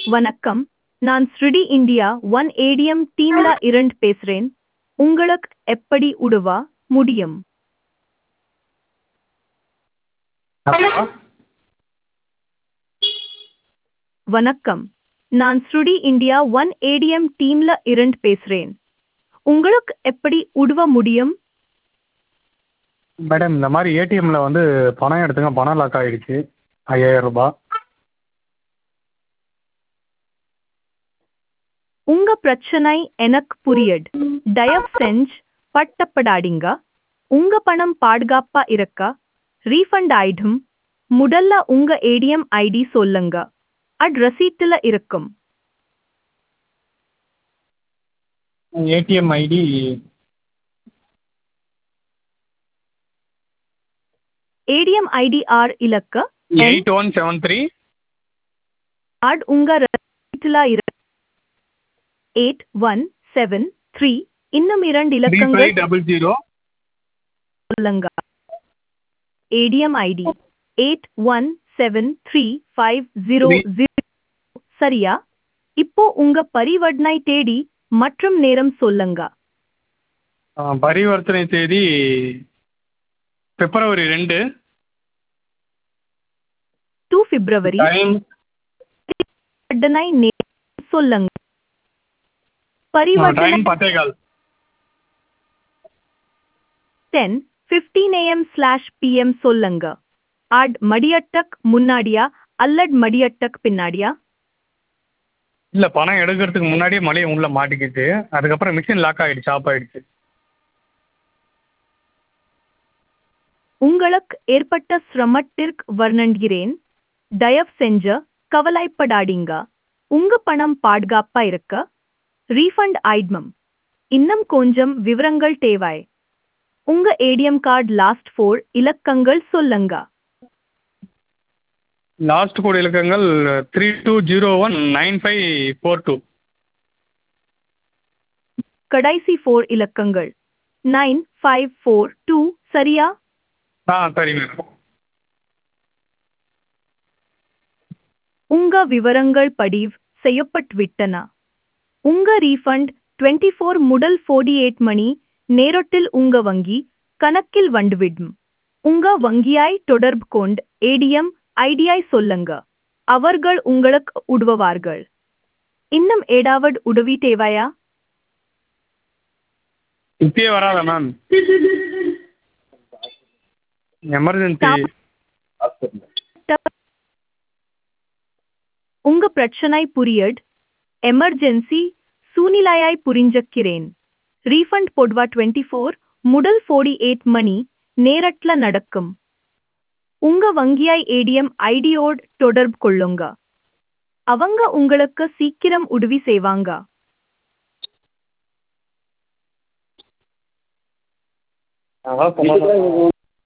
வணக்கம். நான் ஸ்ருடி India one ATM டீம்ல இருந்து பேசுறேன். உங்களுக்கு எப்படி உதவ முடியும்? ஹலோ. வணக்கம். நான் ஸ்ருடி இந்தியா ஒன் ஏடிஎம் டீம்ல இருந்து பேசுறேன். உங்களுக்கு எப்படி உதவ முடியும்? மேடம் இந்த மாதிரி ஏடிஎம்ல வந்து பணம் எடுத்துங்க, பணம் லாக் ஆகிடுச்சு. 5000 ரூபாய். உங்க பிரச்சனை எனக்கு புரியுது. தயவு செஞ்சு பட்டப்படாதீங்க. உங்க பணம் பாதுகாப்பா இருக்க ரீஃபண்ட் ஆயிடும். முதல்ல உங்க ஏடிஎம் ஐடி சொல்லுங்க. அது ரசீட்டுல இருக்கும். ஏடிஎம் ஐடி ஏடிஎம் ஐடி ஆர் இலக்க 8173 ஆட் உங்க ரசீட்டுல இருக்கு. 8173 இன்னும் 2 இலக்கங்கள் 3500. சொல்லுங்க. ஏடிஎம் ஐடி 81735000 சரியா? இப்போ உங்க பரிவர்த்தனை தேதி மற்றும் நேரம் சொல்லுங்க. பரிவர்த்தனை தேதி பிப்ரவரி 2. 2 பிப்ரவரி. டைம் பரிவர்த்தனை நேரம் சொல்லுங்க. பரிவர்த்தனை டைம் 10:15. 10:15 am/pm சொல்லுங்க. ஆட் மடியட்டக் முன்னாடியா அல்லது மடியட்டக் பின்னாடியா? இல்லை, பணம் எடுக்கிறதுக்கு முன்னாடியே மளிகை உள்ள மாட்டிக்கிச்சு. அதுக்கப்புறம் மிஷின் லாக் ஆகிடுச்சு, ஆஃப் ஆகிடுச்சு. உங்களுக்கு ஏற்பட்ட சிரமத்திற்கு வருந்துகிறேன். தயவு செஞ்சு கவலைப்படாதீங்க. உங்க பணம் பாதுகாப்பா இருக்க ரீஃபண்ட் ஆயிடும். இன்னும் கொஞ்சம் விவரங்கள் தேவை. உங்க ஏடிஎம் கார்டு லாஸ்ட் 4 இலக்கங்கள் சொல்லுங்க. லாஸ்ட் கோட் இலக்கங்கள் 32019542. கடைசி 4 இலக்கங்கள் 9542 சரியா? சரி மேடம். உங்க விவரங்கள் பதிவு செய்யப்பட்டுவிட்டன. உங்க ரீஃபண்ட் 24 முதல் 48 மணி நேரத்தில் உங்க வங்கி கணக்கில் வந்துவிடும். உங்க வங்கியாய் தொடர்பு கொண்டு ஏடிஎம் ஐடியாய் சொல்லுங்க. அவர்கள் உங்களுக்கு உதவுவார்கள். இன்னும் ஏதாவது உதவி தேவையா? இப்பயே வராதா மேம்? எமர்ஜென்சி. உங்க பிரச்சனை புரியுது. எமர்ஜென்சி சூழ்நிலையாய் புரிஞ்சுக்கிறேன். ரீஃபண்ட் பொதுவா 24 முதல் 48 மணி நேரத்துல நடக்கும். உங்க வங்கியாய் ஏடிஎம் ஐடியோடு தொடர்பு கொள்ளுங்க. அவங்க உங்களுக்கு சீக்கிரம் உதவி செய்வாங்க. அதான் சொன்னாங்க.